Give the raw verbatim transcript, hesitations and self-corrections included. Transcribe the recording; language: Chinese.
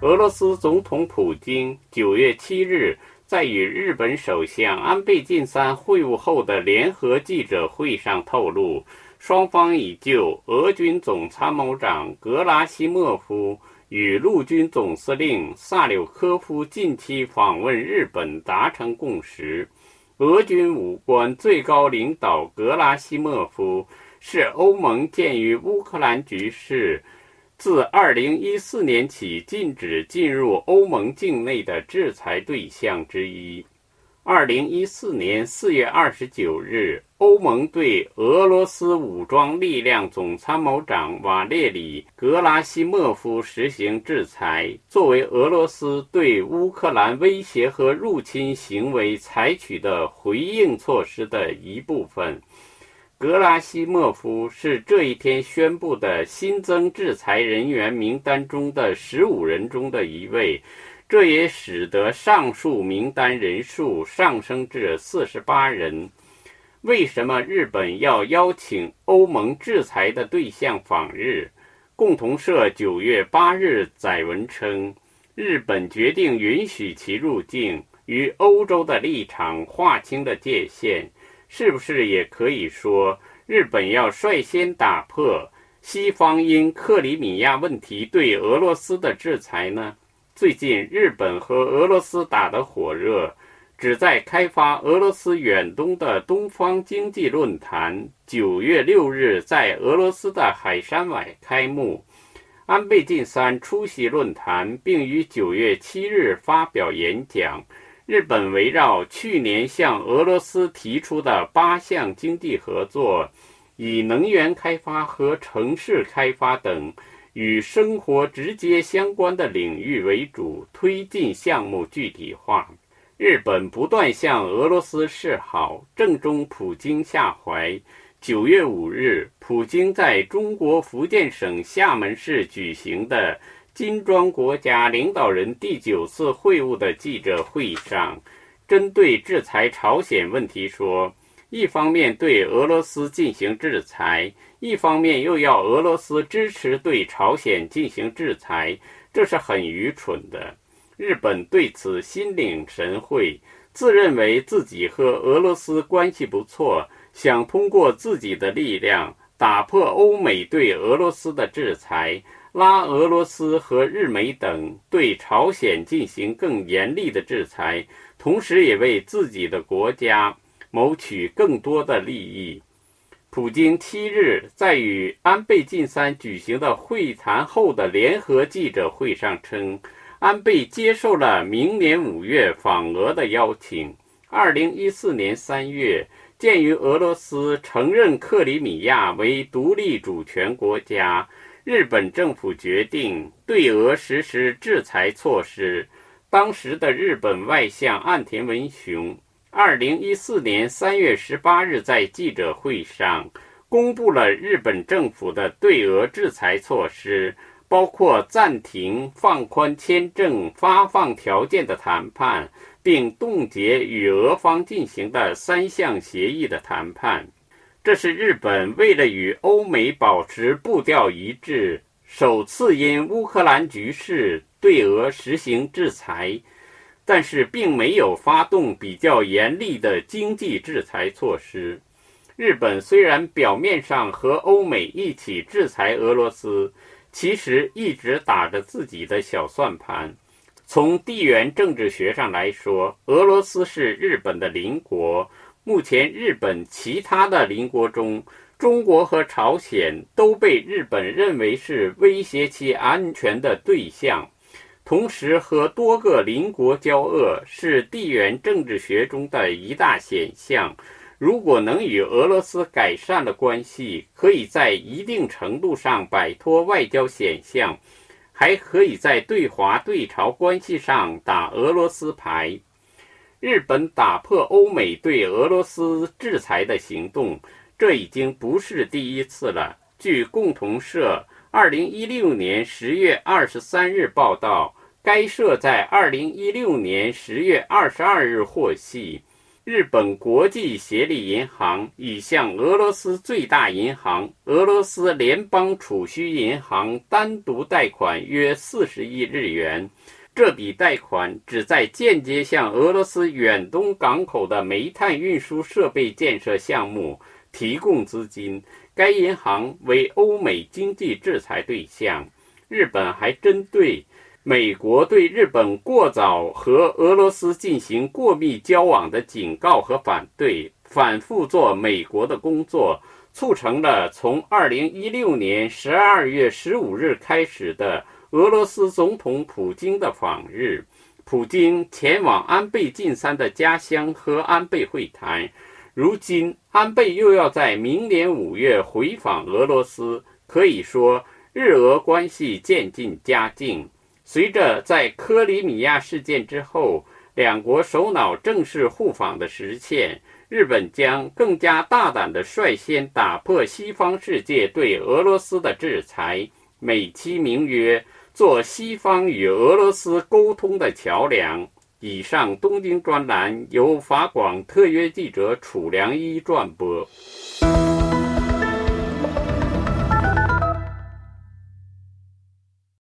俄罗斯总统普京九月七日在与日本首相安倍晋三会晤后的联合记者会上透露，双方已就俄军总参谋长格拉西莫夫与陆军总司令萨柳科夫近期访问日本达成共识。俄军武官最高领导格拉西莫夫是欧盟鉴于乌克兰局势自二零一四年起禁止进入欧盟境内的制裁对象之一。二零一四年四月二十九日，欧盟对俄罗斯武装力量总参谋长瓦列里·格拉西莫夫实行制裁，作为俄罗斯对乌克兰威胁和入侵行为采取的回应措施的一部分。格拉西莫夫是这一天宣布的新增制裁人员名单中的十五人中的一位，这也使得上述名单人数上升至四十八人。为什么日本要邀请欧盟制裁的对象访日？共同社九月八日载文称，日本决定允许其入境，与欧洲的立场划清的界限。是不是也可以说，日本要率先打破西方因克里米亚问题对俄罗斯的制裁呢？最近日本和俄罗斯打得火热，旨在开发俄罗斯远东的东方经济论坛九月六日在俄罗斯的海参崴开幕。安倍晋三出席论坛，并于九月七日发表演讲。日本围绕去年向俄罗斯提出的八项经济合作，以能源开发和城市开发等与生活直接相关的领域为主，推进项目具体化。日本不断向俄罗斯示好，正中普京下怀。九月五日，普京在中国福建省厦门市举行的金砖国家领导人第九次会晤的记者会上，针对制裁朝鲜问题说，一方面对俄罗斯进行制裁，一方面又要俄罗斯支持对朝鲜进行制裁，这是很愚蠢的。日本对此心领神会，自认为自己和俄罗斯关系不错，想通过自己的力量打破欧美对俄罗斯的制裁，拉俄罗斯和日美等对朝鲜进行更严厉的制裁，同时也为自己的国家谋取更多的利益。普京七日在与安倍晋三举行的会谈后的联合记者会上称，安倍接受了明年五月访俄的邀请。二零一四年三月，鉴于俄罗斯承认克里米亚为独立主权国家，日本政府决定对俄实施制裁措施。当时的日本外相岸田文雄二零一四年三月十八日在记者会上公布了日本政府的对俄制裁措施，包括暂停放宽签证发放条件的谈判，并冻结与俄方进行的三项协议的谈判。这是日本为了与欧美保持步调一致，首次因乌克兰局势对俄实行制裁，但是并没有发动比较严厉的经济制裁措施。日本虽然表面上和欧美一起制裁俄罗斯，其实一直打着自己的小算盘。从地缘政治学上来说，俄罗斯是日本的邻国。目前日本其他的邻国中，中国和朝鲜都被日本认为是威胁其安全的对象。同时和多个邻国交恶是地缘政治学中的一大现象。如果能与俄罗斯改善了关系，可以在一定程度上摆脱外交险象，还可以在对华对朝关系上打俄罗斯牌。日本打破欧美对俄罗斯制裁的行动，这已经不是第一次了。据共同社二零一六年十月二十三日报道，该社在二零一六年十月二十二日获悉， 日本国际协力银行已向俄罗斯最大银行俄罗斯联邦储蓄银行单独贷款约四十亿日元。这笔贷款旨在间接向俄罗斯远东港口的煤炭运输设备建设项目提供资金。该银行为欧美经济制裁对象。日本还针对美国对日本过早和俄罗斯进行过密交往的警告和反对，反复做美国的工作，促成了从二零一六年十二月十五日开始的俄罗斯总统普京的访日。普京前往安倍晋三的家乡和安倍会谈，如今安倍又要在明年五月回访俄罗斯，可以说日俄关系渐进佳境。随着在克里米亚事件之后，两国首脑正式互访的实现，日本将更加大胆地率先打破西方世界对俄罗斯的制裁，美其名曰做西方与俄罗斯沟通的桥梁。以上东京专栏由法广特约记者楚良一撰播。